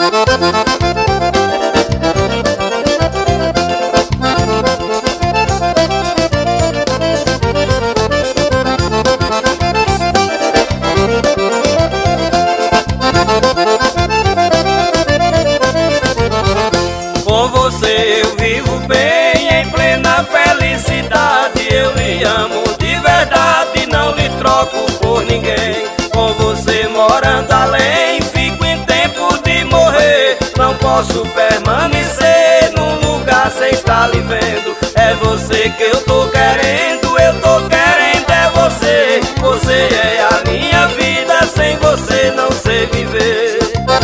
Com você eu vivo bem, em plena felicidade. Eu lhe amo de verdade, não lhe troco por ninguém. Com você morando além, fico em tempo de morrer. Não posso permanecer num lugar sem estar lhe vendo. É você que eu tô querendo é você. Você é a minha vida, sem você não sei viver.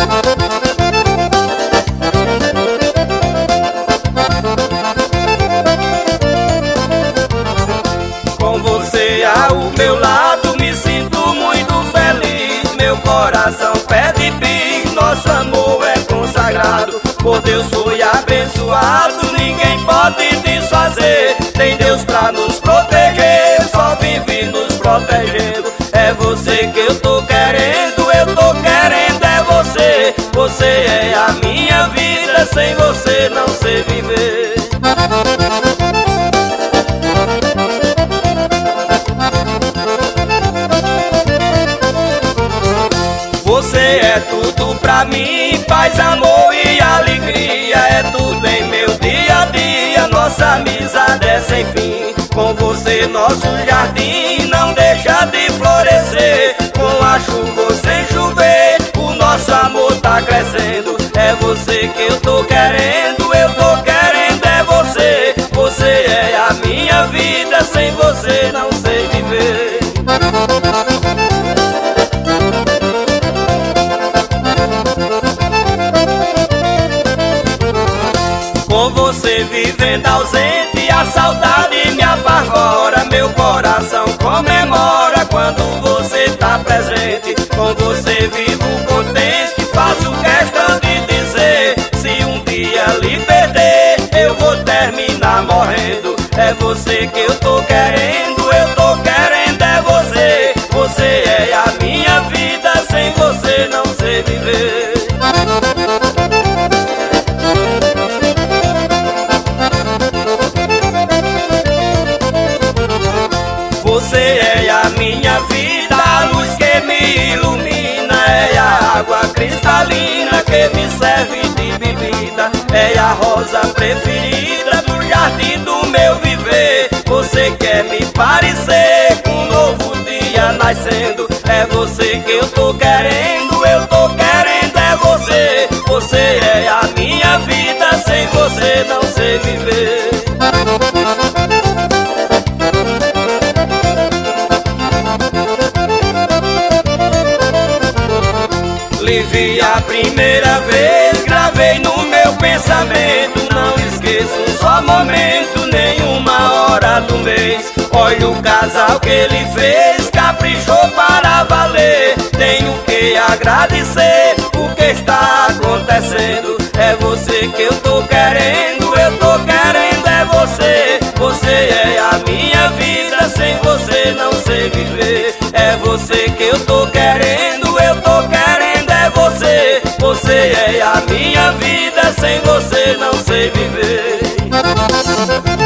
Com você ao meu lado me sinto muito feliz. Meu coração pede bis, nosso amor é consagrado. Por Deus foi abençoado, ninguém pode desfazer. Tem Deus pra nos proteger, só vive nos protegendo. É você que eu tô querendo é você. Você é a minha vida, sem você não sei viver. Você é tudo pra mim, paz, amor e alegria. É tudo em meu dia a dia, nossa amizade é sem fim. Com você nosso jardim não deixa de florescer. Com a chuva ou sem chover, o nosso amor tá crescendo. É você que eu tô querendo é você. Você é a minha vida, sem você não sei viver. Com você vivendo ausente, a saudade me apavora. Meu coração comemora quando você tá presente. Com você vivo contente, faço questão de dizer: se um dia lhe perder, eu vou terminar morrendo. É você que eu tô querendo é você. Você é a minha vida, sem você não sei viver. Você é a minha vida, a luz que me ilumina. É a água cristalina que me serve de bebida. É a rosa preferida do jardim do meu viver. Você quer me parecer com um novo dia nascendo. É você que eu tô querendo é você. Você é a minha vida, sem você não sei viver. Lhe vi a primeira vez, gravei no meu pensamento. Não esqueço um só momento, nenhuma hora do mês. Olha o casal que ele fez, caprichou para valer. Tenho que agradecer o que está acontecendo. É você que eu tô querendo é você. Você é a minha vida, sem você não sei viver. É você que eu tô querendo é você. Você é a minha vida, sem você não sei viver.